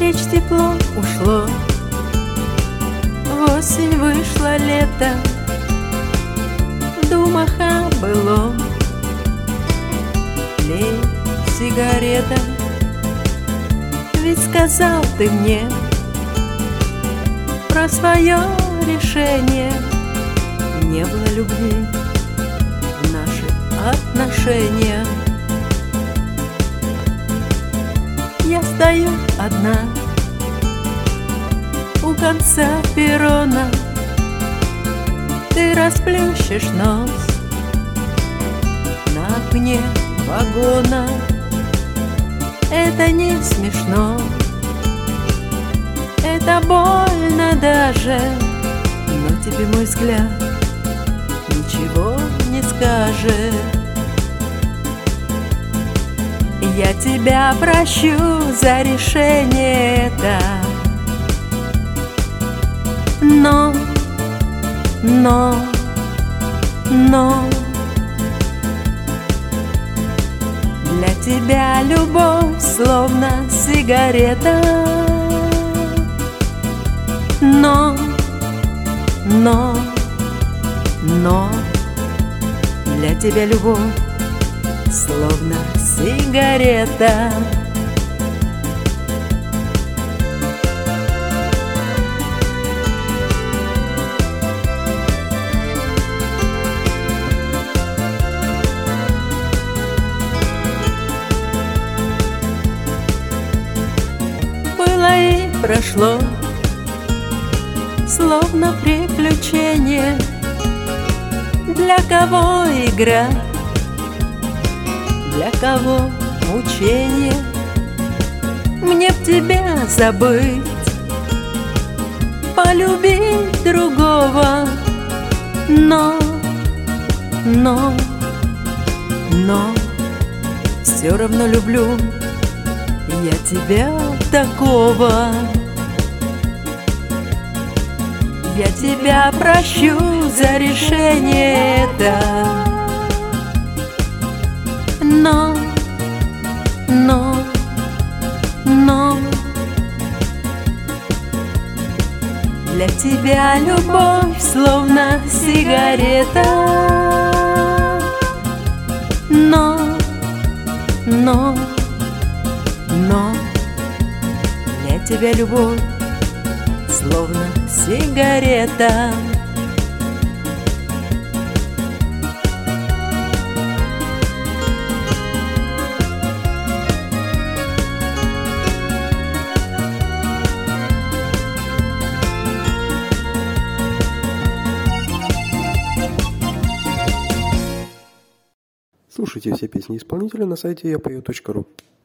Навстречу тепло ушло, в осень вышло лето. В думах о былом тлеет сигарета. Ведь сказал ты мне про свое решение. Не было любви в наших отношениях. Я стою одна у конца перрона. Ты расплющишь нос на окне вагона. Это не смешно, это больно даже, но тебе мой взгляд ничего не скажет. Я тебя прощу за решение это, но для тебя любовь словно сигарета. Но для тебя любовь словно сигарета. Было и прошло, словно приключение. Для кого игра, для кого мучение? Мне б тебя забыть, полюбить другого, но все равно люблю я тебя такого. Я тебя прощу за решение это, но для тебя любовь словно сигарета. Но для тебя любовь словно сигарета. Слушайте все песни исполнителя на сайте yapою.ru.